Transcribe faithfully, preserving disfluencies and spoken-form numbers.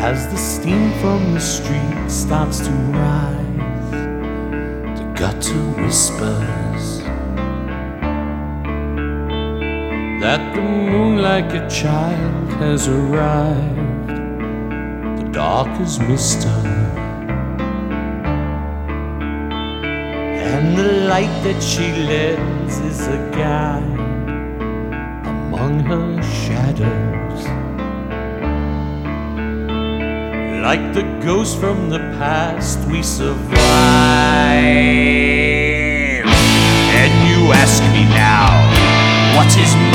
as the steam from the street starts to rise. The gutter whispers that the moon, like a child, has arrived. The dark is mister, and the light that she lends is a guide among her shadows. Like the ghost from the past, we survive. And you ask me now, what is